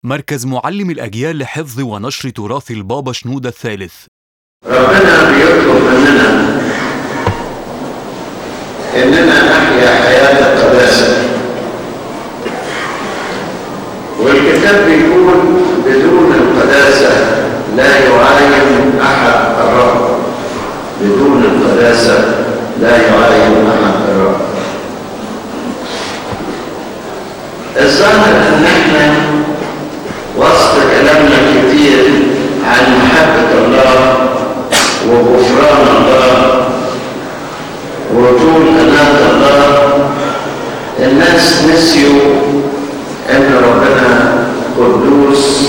مركز معلم الأجيال لحفظ ونشر تراث البابا شنودة الثالث. ربنا بيطلب مننا إننا نحيا حياة القداسة، والكتاب بيقول بدون القداسة لا يعاين أحد الرب. بدون القداسة لا يعاين أحد الرب. الظاهر إن احنا وسط كلامنا كتير عن محبة الله وغفران الله وطول أناة الله، الناس نسيوا إن ربنا قدوس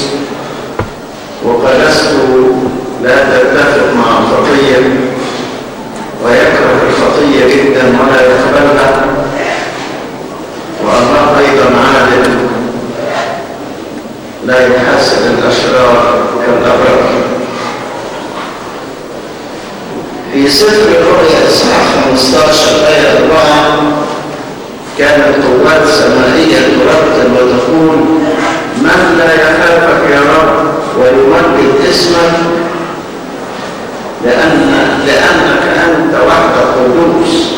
وقداسته لا تتفق مع الخطية، ويكره الخطية جدا ولا يقبلها، والله أيضا عادل لا يحاسب الأشرار كالأبرار. في سفر الرؤيا إصحاح 15 آية 4 كانت قوات سمائية ترتل وتقول: من لا يخافك يا رب ويمجد اسمك لأنك أنت وحدك قدوس.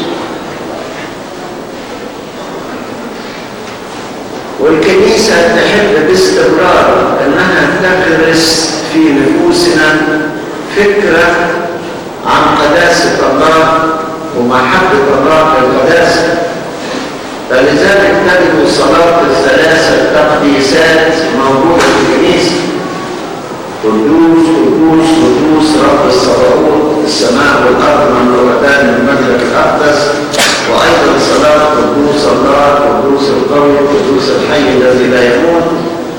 والكنيسة تحب باستمرار أنها تغرس في نفوسنا فكرة عن قداسة الله ومحبة الله بالقداسة، فلذلك تجد صلاة الثلاثة التقديسات موجودة في الكنيسة: قدوس قدوس قدوس رب الصباؤوت، السماء والأرض مملوءتان من مجدك الأقدس. وأيضا صلاة قدوس الله، قدوس القوي، قدوس الحي الذي لا يموت.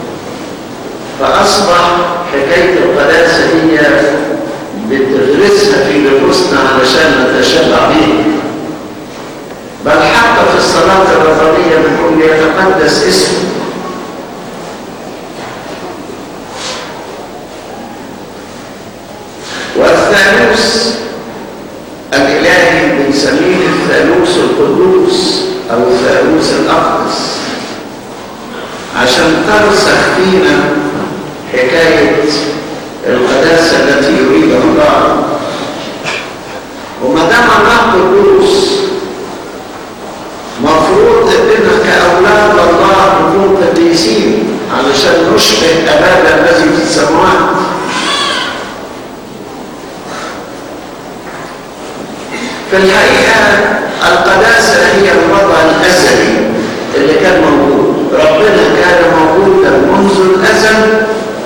فأصبح حكاية القداسة هي بتغرسها في نفوسنا علشان نتشبع بيه. بل حتى في الصلاة الربانية بنقول يتقدس اسمه. والثالوث الإلهي بنسميه الثالوث القدوس أو الثالوث الأقدس، عشان ترسخ فينا حكاية القداسة التي يريدها الله. وما دام الله قدوس مفروض اننا كأولاد الله نكون قديسين علشان نشبه أبانا الذي في السماوات. في الحقيقة القداسة هي الوضع الأزلي اللي كان موجود. ربنا كان موجودا منذ الأزل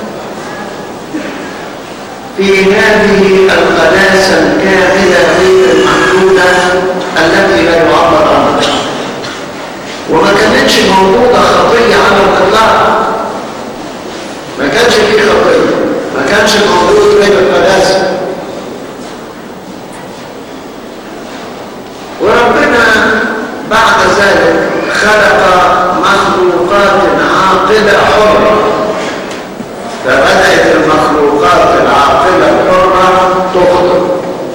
في هذه القداسة الكاملة غير المحدودة التي لا يعبر عنها، وما كانتش موجودة خطية على الإطلاق. ما كانش فيه خطية، ما كانش موجود غير القداسة. وربنا بعد ذلك خلق مخلوقات عاقلة حرة، فبدأت المخلوقات العاقلة الحرة تخطئ،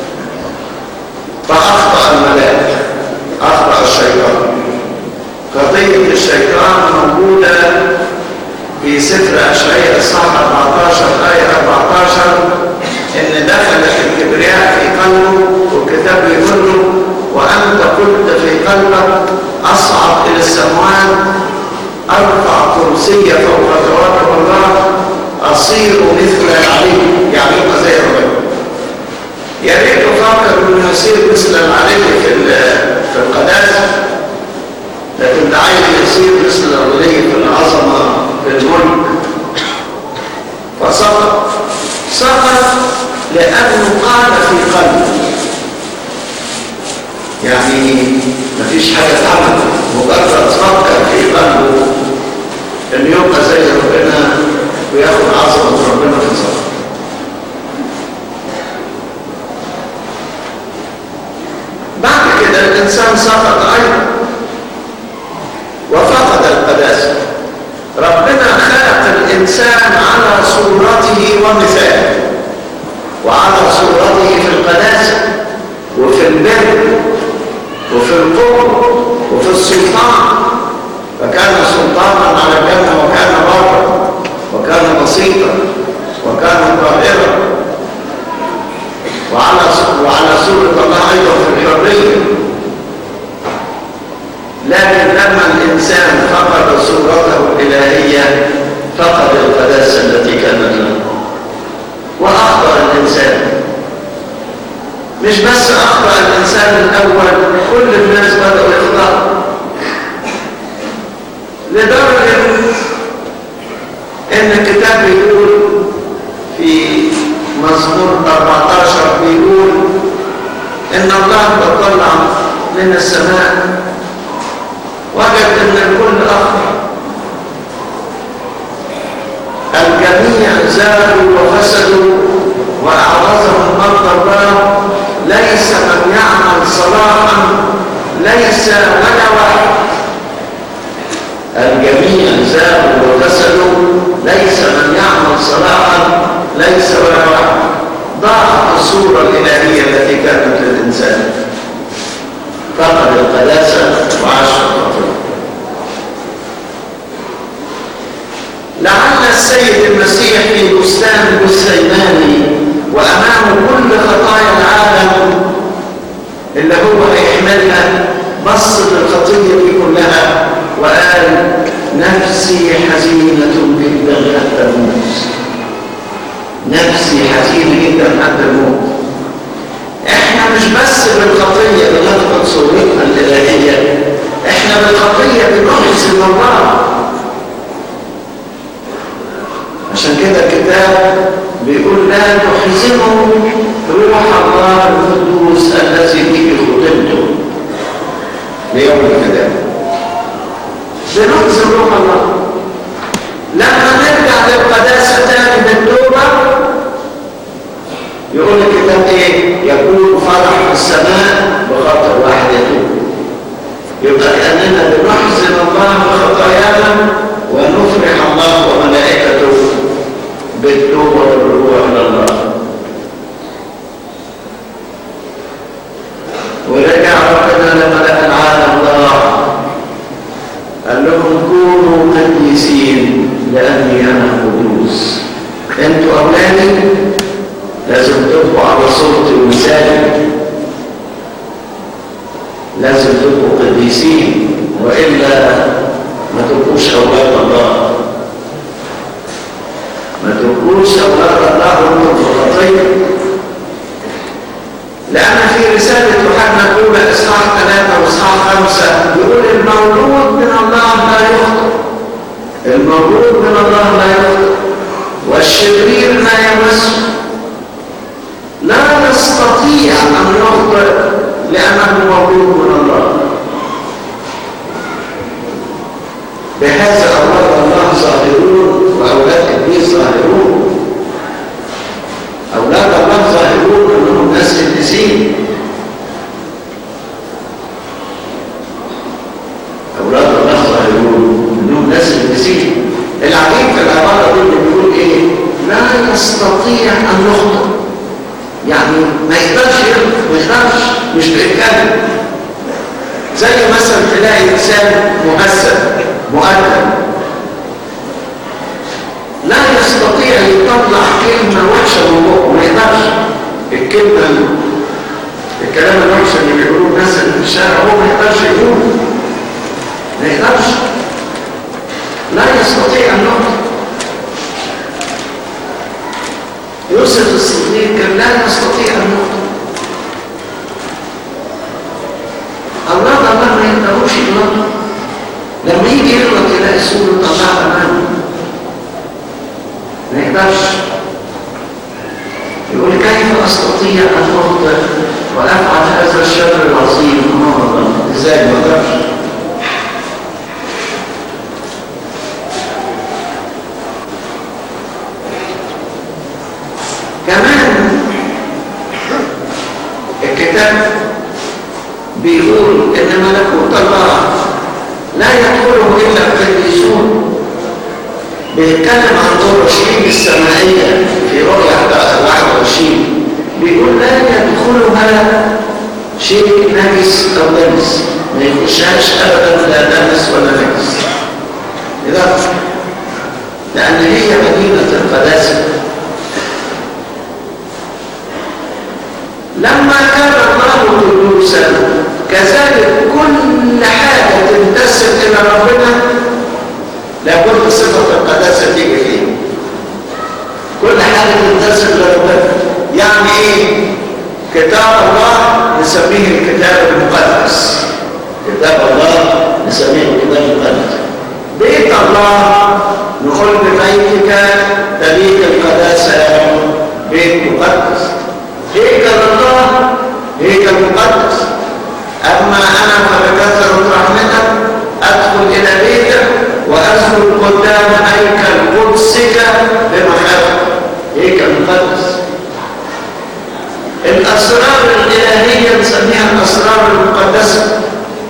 فأخطأ الملائكة، أخطأ الشيطان. قضية الشيطان موجودة في سفر أشعياء إصحاح 14 آية 14 إن دخلت الكبرياء في قلبه، والكتاب يقول له: وأنت قلت في قلبك أصعد إلى السماوات، أرفع كرسي فوق كواكب الله، أصير مثل العلي. يعني يبقى زي ربنا. يا ريت تفكر إنه يصير مثل العلي في القداسة، لكن ده عايز يصير مثل العلي في العظمة في الملك. فسقط لأنه قال في قلبه، يعني مفيش حاجة تعمل، مجرد فكر في قلبه إنه يبقى زي ربنا وياخد عظمة ربنا في صدره. بعد كده الإنسان سقط أيضا وفقد القداسة. ربنا خلق الإنسان على صورته ومثاله، وعلى صورته في القداسة وفي البر وفي القوة وفي السلطان، فكان سلطانا على الجنة وكان بارا، بسيطة وكان طائرا وعلى صورة الله أيضا في الحرية، لكن لما الإنسان فقد صورته الإلهية فقد القداسة التي كانت له وأخطأ الإنسان. مش بس أخطأ الإنسان الأول، كل الناس بدأوا يخطئوا، لدرجة إن الكتاب بيقول في مزمور 14 بيقول إن الله تطلع من السماء وجد إن الكل أخطأ، الجميع زادوا وفسدوا وأعوزهم مرضى الله، ليس من يعمل صلاحا، ليس ولا واحد. الجميع زادوا وفسدوا، ليس من يعمل صلاحا، ليس ولا واحد. ضاعت الصورة الإلهية التي كانت للإنسان، فقد القداسة وعاش الخطيئة. لعل السيد المسيح في بستان جثيماني وأمامه كل خطايا العالم اللي هو هيحملها، بص للخطية دي كلها وقال نفسي حزينة جدا حتى الموت، نفسي حزينة جدا حتى الموت. احنا مش بس بالخطية بنفقد صورتنا الإلهية، احنا بالخطية بنحزن الله. عشان كده الكتاب بيقول لا تحزنوا روح الله القدوس الذي به ختمتم ليوم القيامة. بنحزن روح الله. لما نرجع للقداسة تاني بالتوبة يقول الكتاب ايه؟ يكون فرح في السماء بخاطر واحد يتوب. يبقى كأننا بنحزن الله بخطايانا ونفرح الله وملائكته بالتوبة والرجوع إلى الله. ورجع ربنا لما لقى العالم ضاع قال لهم كونوا قديسين لأني أنا قدوس. أنتوا أولادي لازم تبقوا على صورتي ومثالي، لازم تبقوا قديسين وإلا ما تبقوش أولاد الله، ما تبقوش أولاد الله وانتم في الخطية. لأن في رسالة يوحنا الأولى إصحاح 3 وإصحاح 5 بيقول المولود من الله لا يخطئ، المولود من الله لا يخطئ والشرير لا يمسه، لا يستطيع أن يخطئ لأنه مولود من الله. بهذا أولاد الله ظاهرون وأولاد إبليس ظاهرون. أولاد الله ظاهرون أنهم ناس قديسين، أولاد الله ظاهرون أنهم ناس قديسين. العجيب في العبارة دي اللي بيقول إيه؟ لا يستطيع أن يخطئ، يعني ما يقدرش مش بإمكانه. زي مثلا تلاقي إنسان مهذب مؤدب لا يستطيع يطلع كلمة وحشة من بقه، ما يقدرش. الكلام الوحش اللي بيقولوه الناس اللي في الشارع هو ما يقدرش يقوله، ما يقدرش، لا يستطيع أن يخطئ. يوسف الصديق كان لا يستطيع أن يخطئ. أولاد الله ما يقدروش يغلطوا، لما يجي يغلط يلاقي صورة الله أمامه، ما يقدرش. يقول كيف أستطيع أن أخطئ وأفعل هذا الشر العظيم أمام الله؟ إزاي ما أقدرش؟ كمان الكتاب بيقول إن ملكوت الله لا يدخله إلا القديسون. بيتكلم عن اورشليم السمائيه في رؤيا 21 بيقول لا يدخلها شيء نجس او دنس، ما يخشهاش ابدا لا دنس ولا نجس. لأن هي مدينة القداسة. لما كان الله قدوسا كذلك كل حاجة تنتسب إلى ربنا لابد صفة القداسة تيجي فيه. كل حاجة تنتسب لربنا. يعني إيه؟ كتاب الله نسميه الكتاب المقدس. كتاب الله نسميه الكتاب المقدس. بيت الله نقول ببيتك تليق القداسة يا رب، بيت مقدس. هيكل الله هيكل مقدس. أما أنا فبكثرة رحمتك أدخل إلى بيتك وأدخل قدام هيكل قدسك بمخافة. هيكل مقدس. الأسرار الإلهية نسميها الأسرار المقدسة.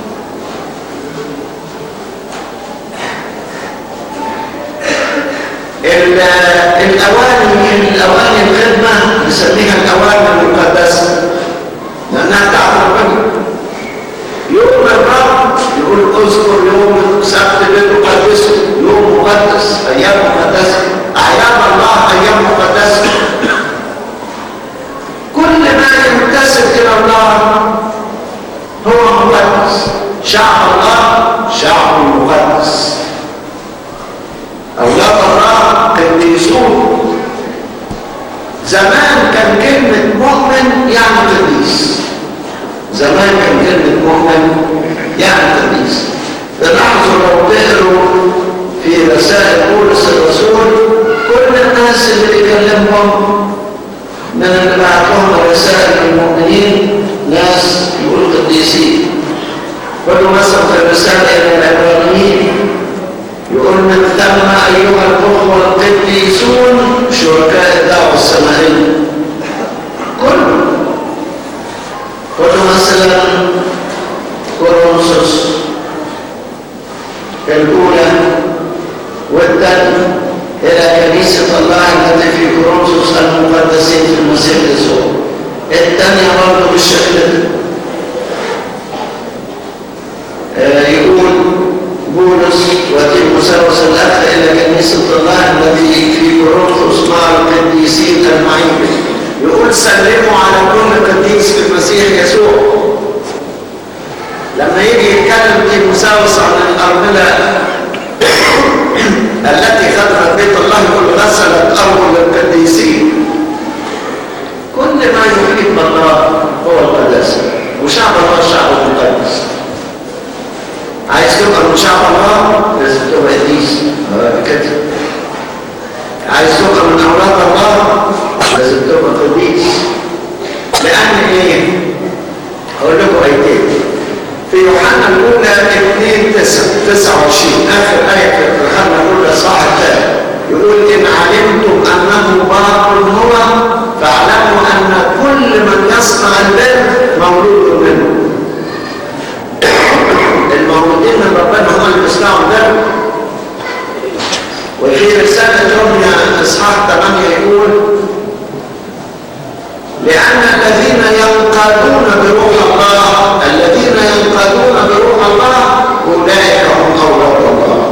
الأواني الخدمة نسميها الأواني المقدسة لأنها تعب ربنا. يوم الرب يقول اذكر يوم سبت بتقدسه، يوم مقدس، أيام مقدسة. أعياد الله أيام مقدسة. كل ما ينتسب إلى الله هو مقدس. شعب الله شعب مقدس. أولاد الله قديسون. زمان كان كلمة مؤمن يعني قديس. زمان كان كلمة مؤمن يعني قديس. تلاحظوا لو تقروا في رسائل بولس الرسول كل الناس اللي بيكلمهم من اللي بعت لهم رسائل المؤمنين ناس يقولوا قديسين. كل مثلا في الرسالة إلى العبرانيين يقول من ثم أيها الأخوة القديسون شركاء الدعوة السماوية. كل مثلا كورنثوس الأولى والثانية إلى كنيسة الله التي في كورنثوس المقدسين في المسيح يسوع. الثانية برضه بالشكل ده. يقول بولس وتيموثاوس الأخ إلى كنيسة الله التي في كورنثوس مع القديسين المعين. يقول سلموا على كل قديس في المسيح يسوع. لما يجي يتكلم تيموثاوس عن الأرملة التي خدمت بيت الله يقول غسلت أرجل القديسين. كل ما يفيد بالله هو القداسة. وشعب الله شعب مقدس. عايز تبقى من شعب الله لازم تبقى قديس كده. عايز تبقى من أولاد الله لازم تبقى قديس. لأن إيه؟ أقول لكم آيتين في يوحنا الأولى 2:29 آخر آية في يوحنا الأولى صح الثاني يقول إن علمتم أنه بار هو فاعلموا أن كل من يصنع البر مولود منه. المولودين من ربنا هم اللي بيصنعوا البر. وفي رسالة روميا إصحاح 8 يقول لأن الذين ينقادون بروح الله أولئك هم أولاد الله.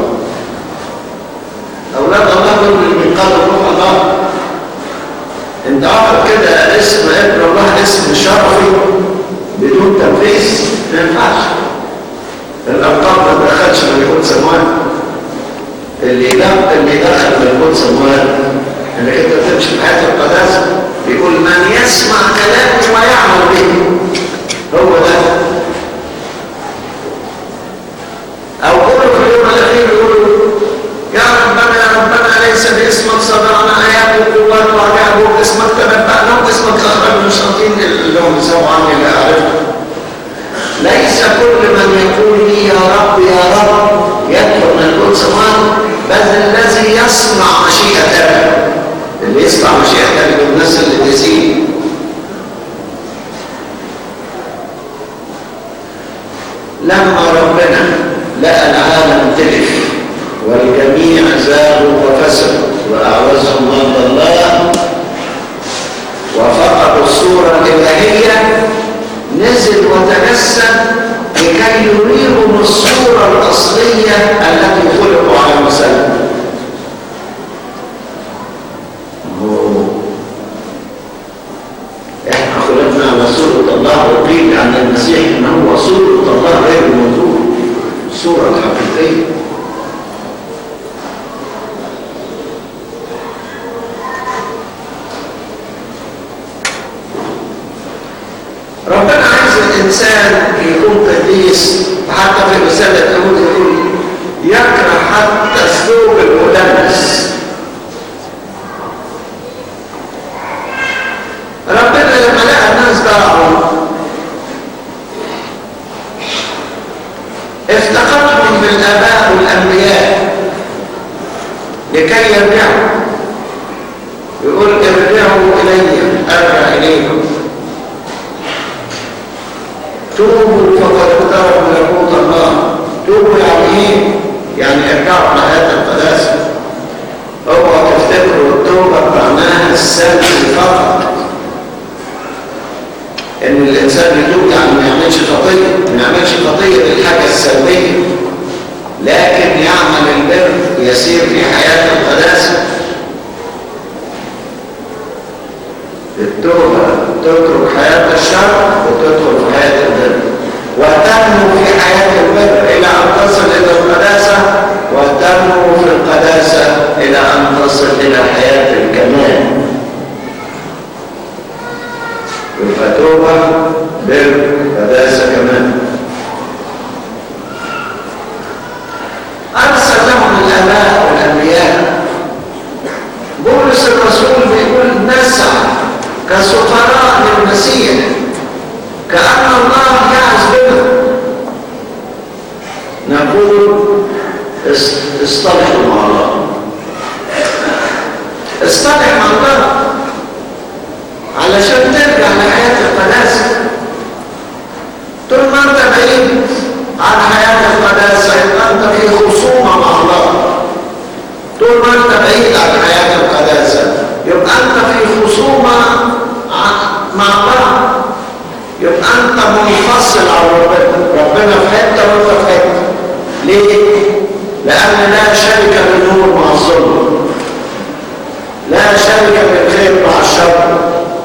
أولاد الله هم اللي بينقادوا بروح الله. أنت عارف كده اسم ابن الله اسم شرفي بدون تنفيذ ما ينفعش. الألقاب ما دخلش ملكوت سماوات. اللي دخل ملكوت سماوات انك انت تمشي في حياه القداسه. بيقول من يسمع كلامي ويعمل به هو ده. او قولوا في اليوم الاخير يقولوا يا ربنا ليس باسمك صدرنا ايات وقوات وعجائب واسمك تنبأنا واسمك اخرجنا من الشياطين اللي هم سووا عني لا اعرفه. ليس كل من يقول لي يا رب يدخل ملكوت سماوات بل الذي يصنع مشيئة أبي. اللي يصنع مشيئة أبي بالناس اللي تسيب. لما ربنا لقى العالم تلف والجميع زاغوا وفسدوا وأعوزهم مرضى الله وفقدوا الصورة الإلهية نزل وتجسد لكي يريهم الصورة الأصلية التي خلقوا على مثلها. عن المسيح ان هو صورة الله غير الموجود، الصورة الحقيقية. ربنا عايز الانسان يكون قديس، وحتى في رسالة داود يقول يكره حتى الثوب المدنس. ربنا لما لقى الناس ضاعوا افتقدهم بالآباء والأنبياء لكي يرجعوا، يقول ارجعوا إلي أرجع إليكم، توبوا فقد اقترب ملكوت الله. توبوا يعني ايه؟ يعني ارجعوا لحياة القداسة. اوعوا تفتكروا التوبة معناها السلب فقط، ان الانسان يتوب يعني ما يعملش خطية، ما يعملش خطية بالحاجة السلبية، لكن يعمل البر، يسير في حياة القداسة. التوبة تترك حياة الشر وتدخل في حياة البر، وتنمو في حياة البر إلى أن تصل إلى القداسة، وتنمو في القداسة إلى أن تصل إلى حياة الكمال. يبقى توبة بر قداسة كمان. أرسل لهم الآباء والأنبياء. بولس الرسول بيقول نسعى كسفراء للمسيح كأن الله يعز بنا، نقول اصطلحوا مع الله، اصطلح مع الله علشان ترجع لحياة القداسة. طول ما انت بعيد عن حياة القداسة يبقى انت في خصومة مع الله. طول ما انت بعيد عن حياة القداسة يبقى انت في خصومة مع الله، يبقى انت منفصل عن ربنا. ربنا في حته وانت في حته. ليه؟ لان لا شركه بالنور مع الظلم، لا شركه بالخير مع الشر.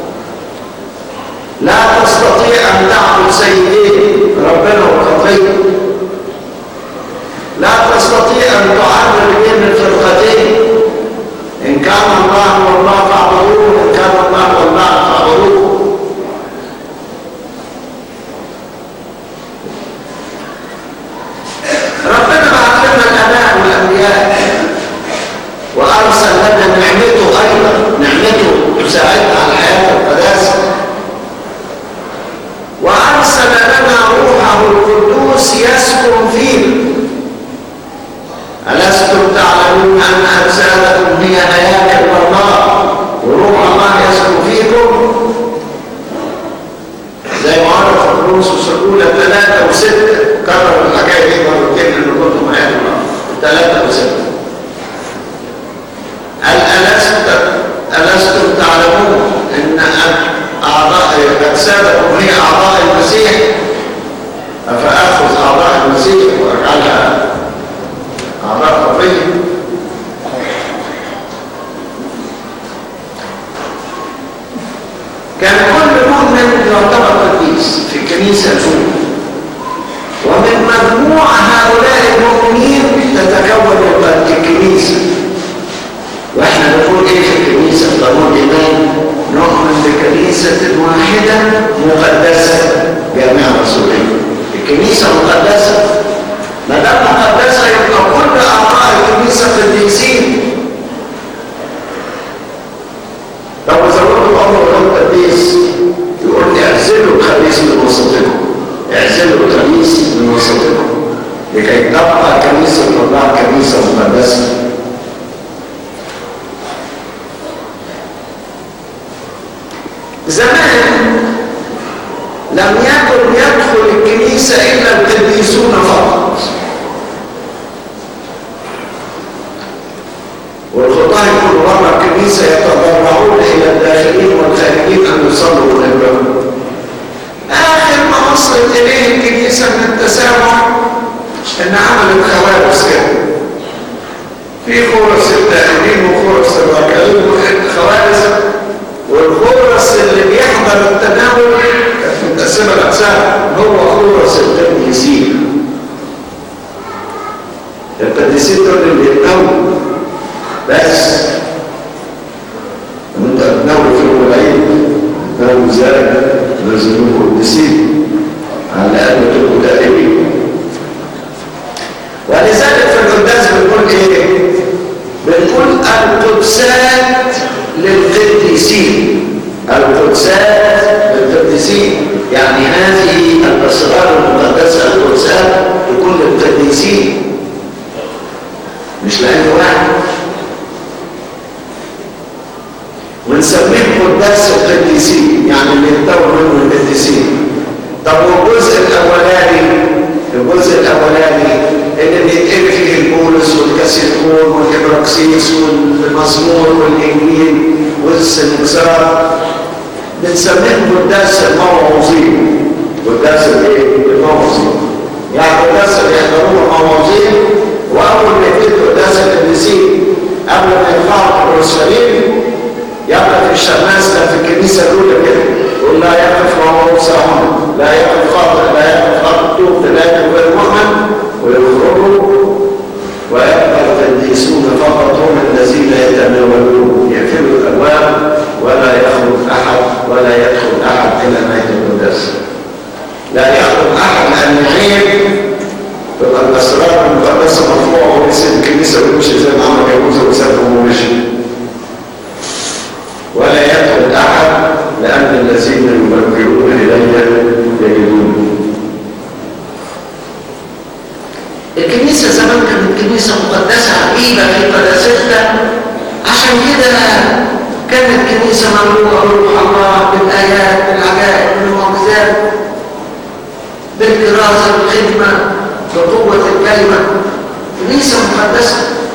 لا تستطيع ان تعبد سيدين، ربنا والخطيه. لا تستطيع ان تعرض بين الفرقتين، ان كان الله والله فاعبدوه، وان كان الله والله فاعبدوه. ربنا بعث لنا الآباء والأنبياء، وأرسل لنا نعمته أيضا، نعمته تساعدنا على حياة القداسة، وأرسل لنا روحه القدوس يسكن فينا. ألستم تعلمون أن أجسادكم هي هياكل الله وروح الله يسكن فيكم؟ زي ما عرف كورنثوس الأولى 3 و6 كرروا الحكاية دي مرتين اللي كنتم هياكل الله 3 و6. ألستم تعلمون أن أعضاء أجسادكم هي أعضاء المسيح؟ أفأخذ أعضاء المسيح وأجعلها أعضاء خطية؟ كان كل مؤمن يعتبر قديس في الكنيسة الأولى، ومن مجموع هؤلاء المؤمنين تتكون الكنيسة. واحنا نقول ايه في الكنيسة في قانون الإيمان؟ نؤمن بكنيسة واحدة مقدسة جامعة رسولية. الكنيسة مقدسة، ما دام مقدسة يبقى كل أعضاء الكنيسة قديسين. لو زودوا أمر غير قديس يقول اعزلوا الخبيث من وسطكم، اعزلوا الخبيث من وسطكم لكي تبقى كنيسة الله كنيسة مقدسة. زمان لم يكن يدخل الكنيسة إلا القديسون فقط، والخطاة يكونوا بره الكنيسة يتضرعون إلى الداخلين والخارجين أن يصلوا ونبرهم. آخر ما وصلت إليه الكنيسة من التسامح إن عملت خوارس كده، في خورس التائبين وخورس الراكعين وخوارس، والخورس اللي بيحضر التناول كانت متقسمة لأقسام. القدسات للقديسين، يعني هذه الأسرار المقدسة القدسات تكون للقديسين مش لأي واحد. ونسميه قداس القديسين، يعني اللي ينتهوا منه القديسين. طب والجزء الأولاني اللي بيتقري فيه البولس والكاسيليكون والإبراكسيس والمزمور والإنجيل والسنكسار، بنسميه قداس الموعظين. قداس الموعظين، يعني قداس اللي يحضروه الموعظين، وأول ما يبتدوا قداس القديسين قبل ما يطلعوا في اورشليم يقف الشماس في الكنيسة الأولى كده يقول لا يقف وهو ساهون، لا يقف خاطئ، لا يقف خاطئ، لا يقف غير مؤمن، ويخرجوا ويبقى القديسون فقط هم الذين يتناولون، يقفلوا الأبواب ولا يخرج أحد ولا يدخل أحد إلى بيت المقدس. لا يخرج أحد لأن عيب تبقى الأسرار المقدسة مرفوعة ويسيب الكنيسة ويمشي زي ما عمل يهوذا وسابهم ومشي. ولا يدخل أحد لأن الذين يمرجعون إلي يجدون. الكنيسة زمان كانت كنيسة مقدسة عجيبة في قداستها، عشان كده كانت كنيسة مملوءة بروح الله، بالآيات، بالعجائب، بالمعجزات، بالكرازة، بالخدمة، بقوة الكلمة. كنيسة مقدسة.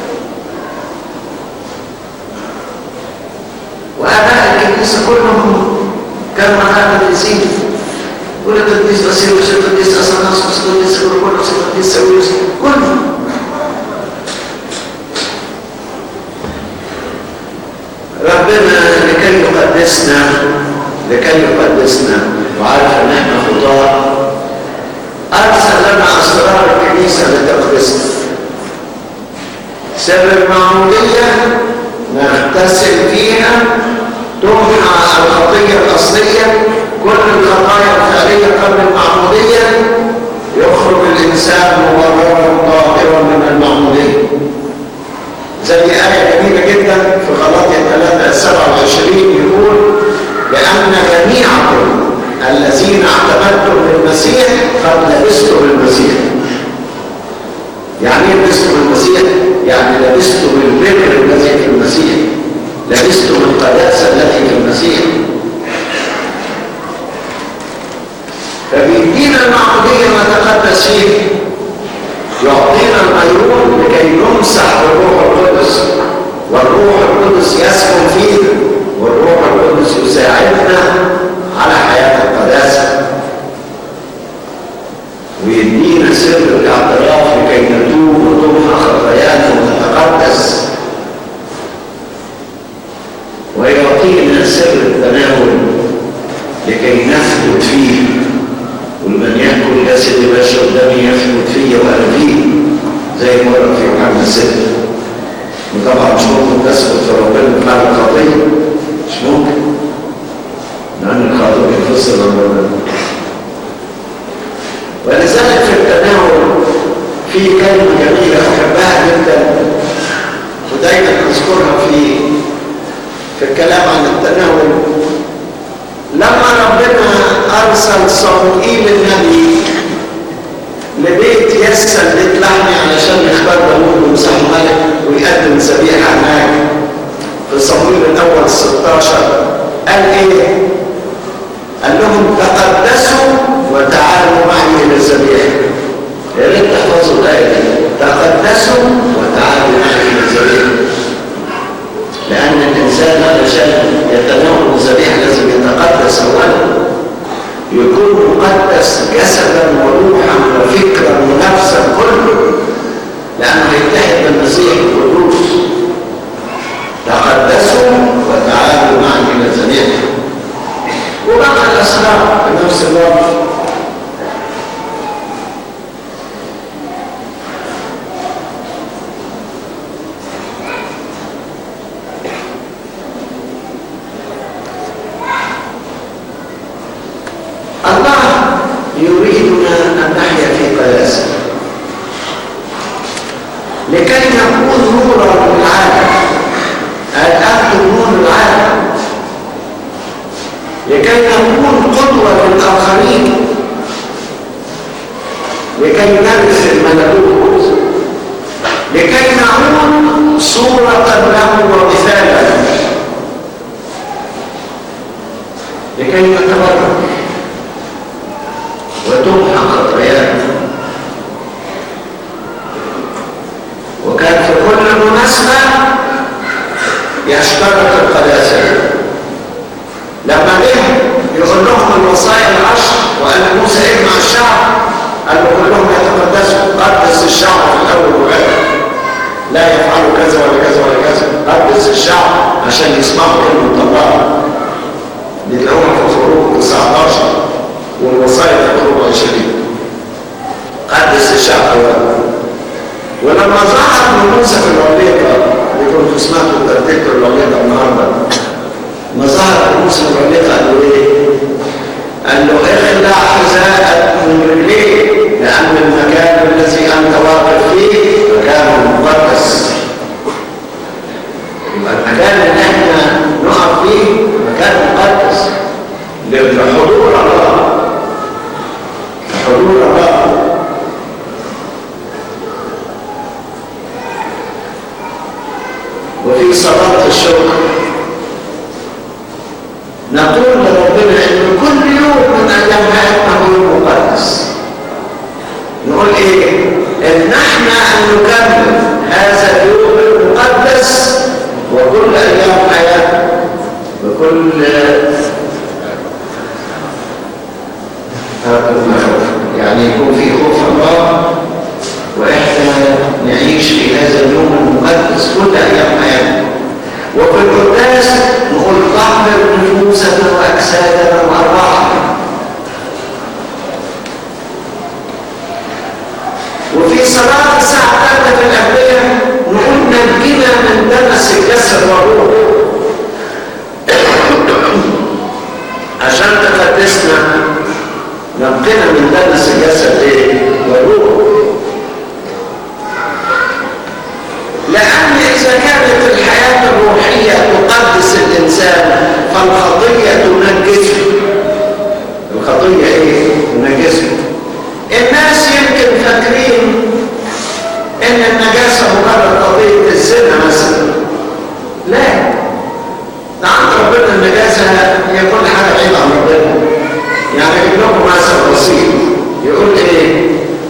وآباء الكنيسة كلهم كانوا معاها قديسين. كل قديس باسيليوس، قديس اثناسيوس، قديس غريغوريوس، قديس ساويرس، كلهم. ربنا لكي يقدسنا وعارف ان احنا خطاة، ارسل لنا اسرار الكنيسة لتقدسنا. سر المعمودية نغتسل فيها، تمحى الخطية الأصلية، كل الخطايا الفعلية قبل المعمودية، يخرج الإنسان مبررا طاهرا من المعمودية. زي آية جميلة جدا في غلاطية 3:27 يقول: لأن جميعكم الذين اعتمدتم بالمسيح قد لبستم المسيح. يعني ايه لبستم المسيح؟ يعني لبستم البر الذي في المسيح، لبستم القداسة التي في المسيح. فبيدينا المعمودية ما تقدس فيه، يعطينا الميرون لكي نمسح بالروح القدس، والروح القدس يسكن فينا، والروح القدس يساعدنا على حياة القداسة، ويدينا سر الاعتراف لكي نتوب وتمحى خطايانا ونتقدس، ويعطينا سر التناول لكي نثبت فيه. ومن يأكل جسدي ويشرب دمي يثبت فيه وأنا فيه، زي ما ورد في يوحنا 6. وطبعا مش ممكن تثبت في ربنا بمعنى الخطية، مش ممكن، لأن الخاطئ ينفصل عن ربنا. ولذلك في التناول في كلمة جميلة أحبها جدا ودايما أذكرها في الكلام عن التناول. لما ربنا أرسل صموئيل النبي لبيت يسى بيت لحمي علشان يختار داوود ويمسحه ملك ويقدم ذبيحة هناك، في صموئيل الأول 16 قال إيه؟ قال لهم: تقدسوا وتعالوا معي إلى الذبيحة. يا ريت تحفظوا الآية دي، تقدسوا وتعالوا معي إلى الذبيحة. لأن الإنسان علشان يتناول الذبيحة لازم يتقدس أولا، يكون مقدس جسدا وروحا وفكرا ونفسا كله، لأنه يتحد بالمسيح القدوس. تقدسوا وتعالوا معي إلى الذبيحة. وبقى الأسرار بنفس الوقت. الله يريدنا أن نحيا في قداسة لكي نكون نورا درجة القداسة. لما جه يقول لهم الوصايا العشر وقال موسى اجمع الشعب، قال له كلهم يتقدسوا، قدس الشعب في الاول والاخر، لا يفعلوا كذا ولا كذا ولا كذا، قدس الشعب عشان يسمعوا كلمة الله. بتلاقوها في الخروج 19 والوصايا في الخروج 20. قدس الشعب أولا. ولما ظهر موسى في العليقة اللي كنتوا سمعتوا تذكروا العليقة النهارده، ما ظهر موسى في العليقة قال له ايه؟ قال له اخلع حذاءك من رجليك لأن المكان الذي أنت واقف فيه مكان مقدس. يبقى المكان اللي احنا نقف فيه مكان مقدس لحضور الله، لحضور الله. وفي صلاة الشكر نقول لربنا ان كل يوم من ايام حياتنا هو يوم مقدس. نقول ايه؟ ان احنا ان نكمل هذا اليوم المقدس وكل ايام حياتنا بكل يعني يكون في خوف الله، واحنا نعيش في هذا اليوم المقدس كل ايام حياتنا. وفي القداس نقول طهر نفوسنا واجسادنا وارواحنا. وفي صلاه الساعه 3 في الأبدية نقول نجينا من دنس الجسد والروح عشان تقدسنا. نقينا من دنس الجسد والروح، لأن إذا كانت الحياة الروحية تقدس الإنسان فالخطية تنجسه. الخطية إيه؟ تنجسه. الناس يمكن فاكرين إن النجاسة مجرد قضية الزنا مثلا. لا، ده عند ربنا النجاسة هي كل حاجة بعيدة عن ربنا. يعني أجيب لكم مثل بسيط يقول إيه؟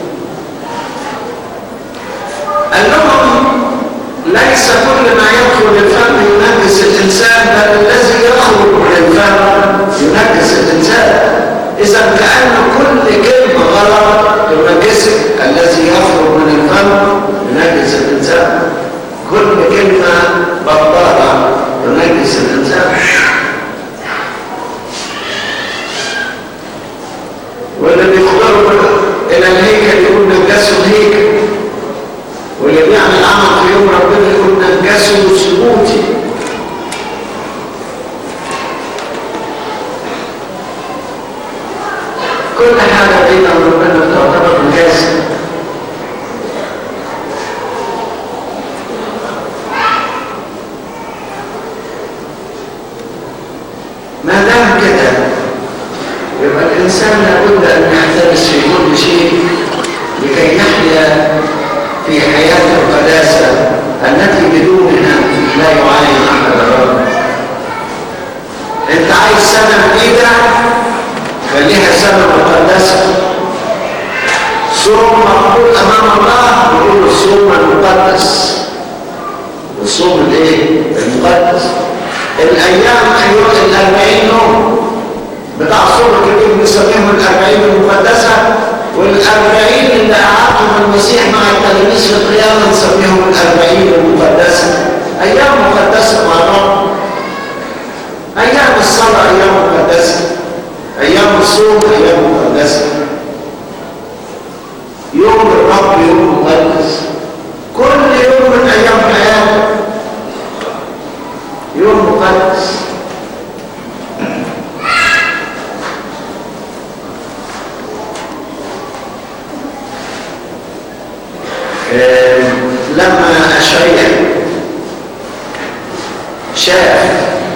قال لهم ليس كل ما يدخل الفم ينجس الإنسان، بل الذي يخرج من الفم ينجس الإنسان. إذا كأن كل كلمة غلط تنجسك. الذي يخرج من الفم ينجس الإنسان. كل كلمة بطالة تنجس الإنسان. واللي بيخبروا إلى الهيكل يقول نجسوا الهيكل، واللي بيعمل عمل في يوم ربنا يقول نجسوا سبوتي. كل حاجة بين ربنا تعتبر نجاسة. ما دام كده يبقى الإنسان لابد أن يحترس في كل شيء لكي يحيا في حياة القداسة التي بدونها لا يعاين أحد الرب. أنت عايز سنة جديدة خليها سنة مقدسة. صوم مقبول أمام الله يقول الصوم المقدس. الصوم الإيه؟ المقدس. الأيام أيوة 40 يوم بتاع الصوم الكبير بنسميهم 40 المقدسة، وال40 اللي قعدهم المسيح مع التلاميذ في القيامة نسميهم 40 المقدسة. أيام مقدسة مع الرب. أيام الصلاة أيام مقدسة، أيام الصوم أيام مقدسة. يوم الرب يوم مقدس. كل يوم من أيام حياتك يوم مقدس. لما أشعياء شاف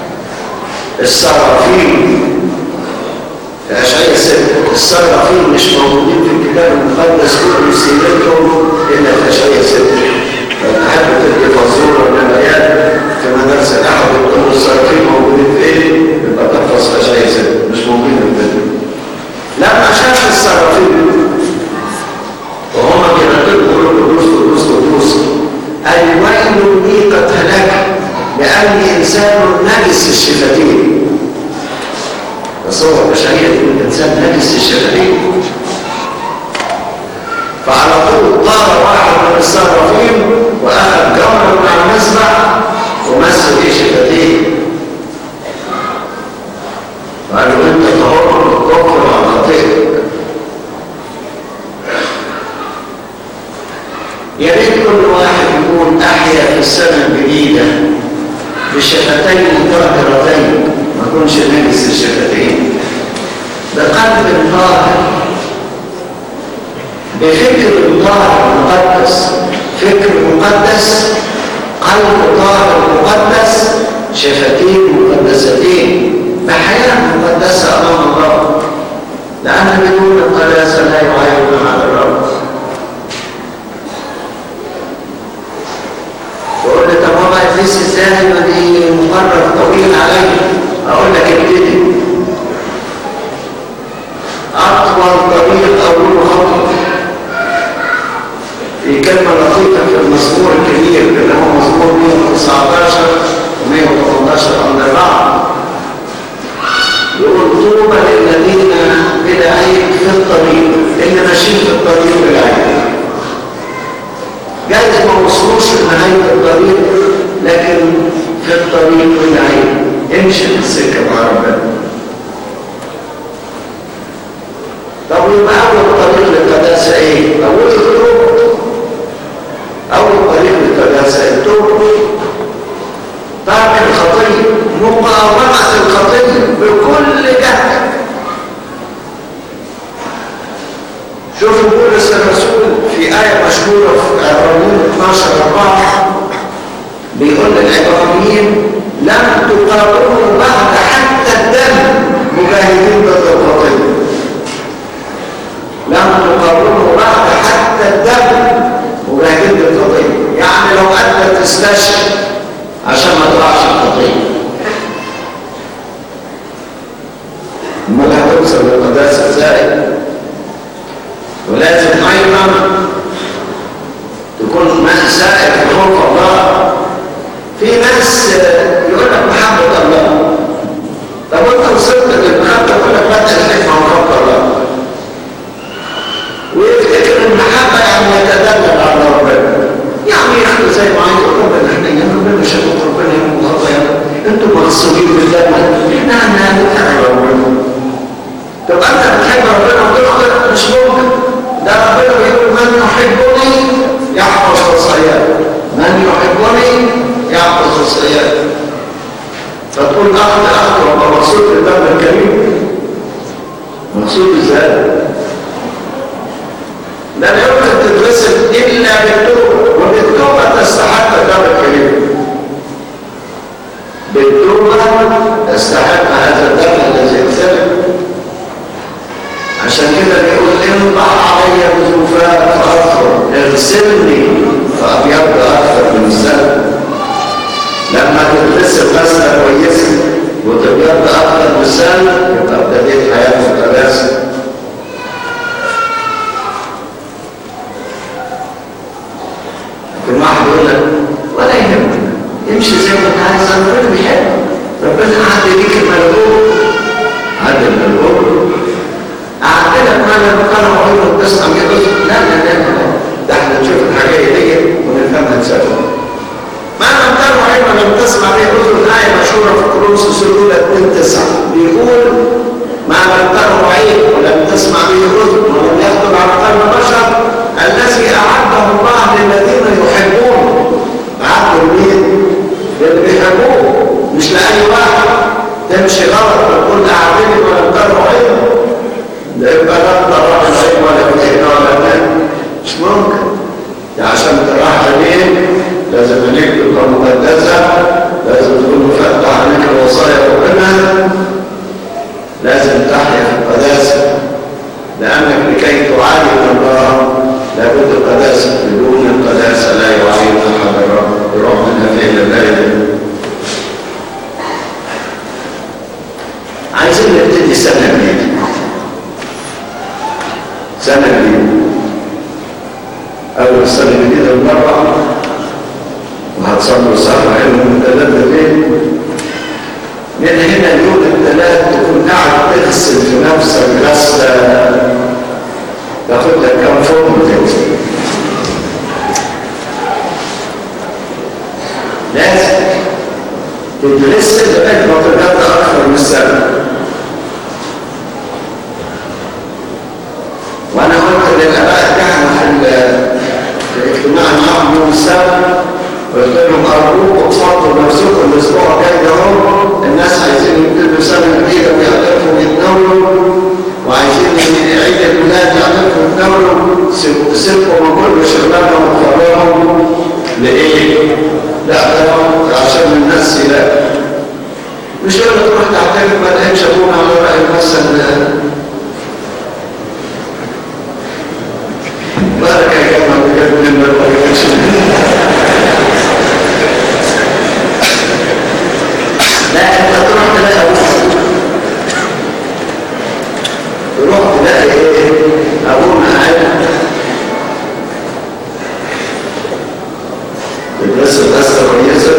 الصرافين في أشعياء 6 الصرافين مش موجودين في الكتاب المقدس كله سيرتهم إلا في أشعياء 6. فأحب تلقي فزورة من الآيات في مدارس الأحد يقولوا الصرافين موجودين فين؟ يبقى تحفظ في أشعياء 6 مش موجودين في الفيديو. لما شاف الصرافين وهم بيرتبوا قدوس قدوس قدوس الويل لي قد هلك لأني إنسان نجس الشفتين، بس هو البشرية يكون إنسان نجس الشفتين. فعلى طول طار واحد من الصرافين وأخذ جمرة من على المسبح ومس في شفتيه، وقال له أنت طهور الكفر عن خطيئتك. يا ريت كل واحد يكون أحيا في السنة الجديدة بشفتين طاهرتين، ما يكونش نجس الشفتين، بقلب طاهر، بفكر طاهر مقدس، فكر مقدس، قلب طاهر مقدس، شفتين مقدستين، بحياة مقدسة أمام الله، لأن بدون القداسة لا يعايرنا على الرب. تقول لي طب ما يفلس ازاي؟ ما دي مقرر طويل علي. أقول لك ابتدي. أطول طريق أول خطوة في كلمة لطيفة في المزمور الكبير اللي هو مزمور 119 و118 عند بعض، يقول طوبى للذين بلا عيب في الطريق، اللي ماشيين في الطريق بلا عيب. جايز ما وصلوش لنهاية الطريق، لكن في الطريق بلا عيب، امشي في السكة مع ربنا. طب يبقى أول طريق للقداسة إيه؟ أول التوبة. أول طريق للقداسة التوبة، ترك الخطية، مقاومة الخطية بكل جهد. شوفوا بولس الرسول في آية مشهورة في عبرانيين 12:4 بيقول للعبرانيين لم تقاوموا بعد حتى الدم مجاهدين ضد الخطية. لم تقاوموا بعد حتى الدم مجاهدين ضد الخطية، يعني لو أنت تستشهد عشان ما تقعش الخطية، امال هتوصل للقداسة ازاي؟ ولازم ايضا تكون سائر في خوف الله. في ناس يقول لك محبة الله، طب انت وصلت للمحبة يقول لك بدأ الحكمة وخوف الله، ويفتكر المحبة يعني يتدلل على ربنا، يعني ياخد زي ما عايز ربنا حنين، ربنا شافوك، ربنا يكون خطايا، انتم مغصوبين بالدم، احنا هنتحب ربنا. طب انت بتحب ربنا وتخطئ؟ مش ممكن. ده ربنا بيقول من يحبني يحفظ وصاياي، من يحبني يحفظ وصاياي. فتقول اخطئ وابقى مقصود بالدم الكريم، مقصود ازاي؟ لا يمكن تتغسل الا بالتوبه، وبالتوبه تستحق الدم الكريم. بالتوبه تستحق هذا الدم الذي يغسلك. عشان كده بيقول انضح علي بزوفاء فاطهر، اغسلني فابيض اكثر من السلب. لما تغسل غسله كويسه وتبيض اكثر من السلب يبقى ابتديت حياه القداسه. لكن واحد يقول لك ولا يهمك، امشي زي ما انت عايز، ربنا بيحبك، ربنا عدل ليك الملعون، عدل الملعون، أعدلك ما لم تكن وعينك تسمع من لا لا لا لا، ده احنا نشوف الحاجة دي ونفهمها سوا. ما لم تكن وعينك لم تسمع به أذن، آية مشهورة في كورنثوس الأولى 2:9 بيقول ما لم تكن وعينك ولم تسمع به أذن ولم يخطر على قلب بشر الذي أعده الله للذين يحبون. أعده مين؟ للي بيحبوه، مش لأي واحد تمشي غلط وتقول أعدني ولم تكن وعينك. لا يبقى لا تراح العين ولا بتحينا ولا بنام، مش ممكن. عشان تراح عينين لازم عينيك تبقى مقدسة، لازم تكون مفتح عليك الوصايا ربنا، لازم تحيا في القداسة، لأنك لكي تعاين الله لابد القداسة. بدون القداسة لا يعاين أحد الرب، يروح منها فين الليل. عايزين نبتدي سنة جديدة، سنة جديدة، أول سنة جديدة المرة، وهتصلوا سهرة حلوة من 3 بالليل عاوز تاخد لك كام فورم وتنزل. لازم تدرس لغايه ما تتغذى اكثر من سنه. وانا قلت للاباء بتاعنا في الاجتماع معهم يوم السبت، قلت لهم ارجوكم تفضلوا نفسكم الاسبوع الجاي ده اهو، الناس عايزين يبتدوا سنه جديده ويعرفوا يتناولوا، وعايزين عيد الميلاد يعرفوا يتناولوا، سيبكم من كل شغلانهم وفراغهم لايه؟ لا ده عشان الناس يلاقوا. مش يقول لك تروح تعترف ما لقيتش ابونا على راي مثلا بارك يا جماعه بجد من البركه. لا انت تروح تلاقي ابوك، تروح تلاقي ايه؟ ابونا قاعد تدرس غسله كويسه،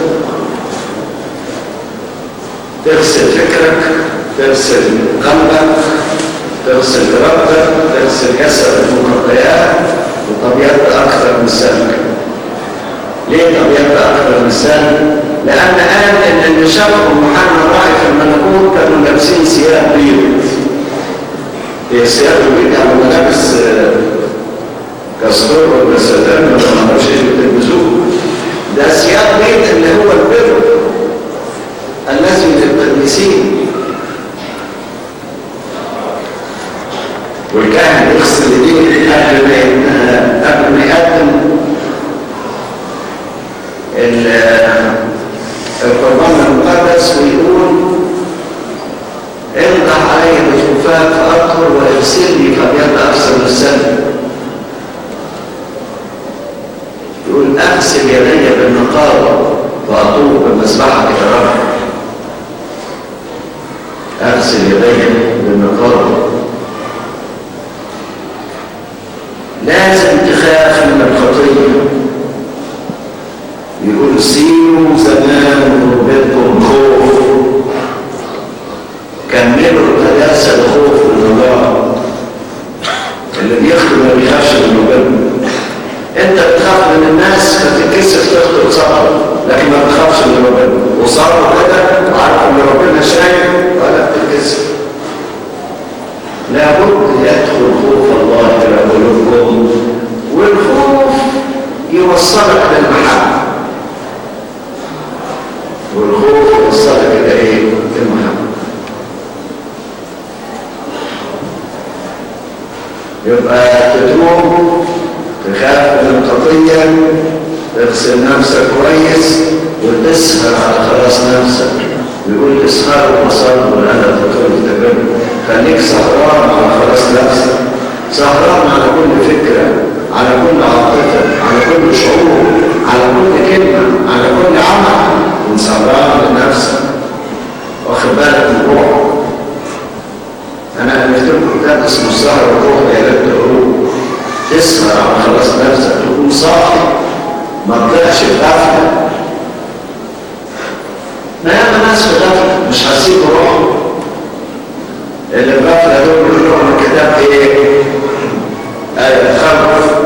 تغسل فكرك، تغسل قلبك، تغسل ارادتك، تغسل جسدك المقضيات، وطبيعتك اكثر من سلك. ليه طبيعتك اكثر من سلك؟ لان قال ان اللي شافوا محمد راعي في الملكوت كانوا لابسين ثياب بيض. هي ثياب البيض يعني ملابس كاستور ولا ستان ولا ما اعرفش ايه اللي بتلبسوه. ده ثياب بيض اللي هو البر الذي للقديسين. والكاهن يغسل ايديه قبل ما يقدم القربان المقدس، ويقول انضح علي بجفاف فاطهر واغسلني فابيض اكثر من السلب. يقول اغسل يدي بالنقاوه واطوف بمسبحك يا رب. اغسل يدي بالنقاوه. لازم تخاف من الخطيه. يقول سيروا زمان غربتكم خوف، كملوا القداسه الخوف من الله. اللي بيخدم ما بيخافش من ربنا. انت بتخاف من الناس فتتكسف تخطئ صبر، لكن ما بتخافش من ربنا، وصبر كده وعارف ان ربنا شايف ولا بتتكسف. لابد يدخل خوف الله الى قلوبكم، والخوف يوصلك للمحبه، والخوف يوصلك الى ايه؟ المحبه. يبقى تتوب، تخاف من الخطيه، تغسل نفسك كويس، وتسهر على خلاص نفسك. بيقول اسهروا وصلوا ولا تطول التجربه. خليك سهران على خلاص نفسك، سهران على كل فكره، على كل عاطفه، على كل شعور، على كل كلمه، على كل عمل، وسهران لنفسك. واخد بالك من روحك. انا قلت لكم كتاب اسمه السهر والروح يا ريت تقروه. تسهر على خلاص نفسك، تكون صاحي، ما تضيعش في غفله. ما ياما ناس في غفله مش هسيبوا روحهم. اللي في غفله دول بيقولوا لهم الكتاب ايه؟ آية 5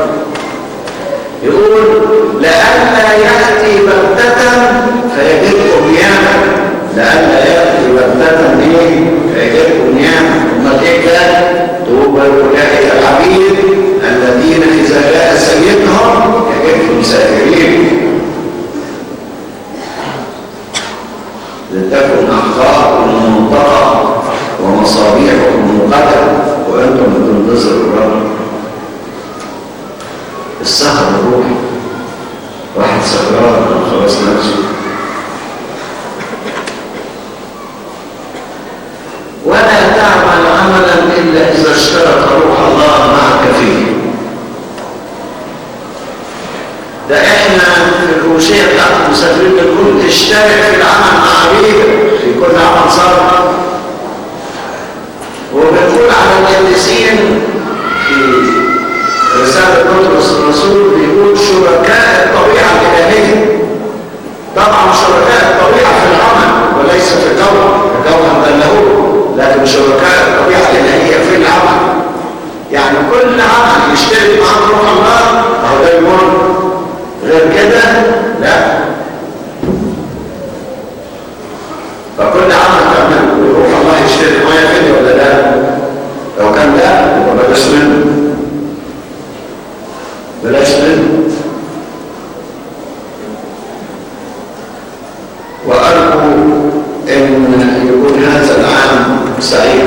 يقول لئلا يأتي بغتة فيجدكم نياما. لئلا يأتي بغتة ايه؟ فيجدكم نياما. امال ايه ده؟ توبى اولئك العبيد الذين اذا جاء سيدهم يجدهم سائرين. لتكن احقاءكم منطقه ومصابيحكم موقده وانتم تنتظروا الرب. السهر الروحي، واحد سهران خلاص نفسه. ولا تعمل عملا الا اذا اشترك روح الله معك فيه. ده احنا في الروشيه بتاعت المسافرين بنقول اشترك في العمل مع عبيدك. سعيد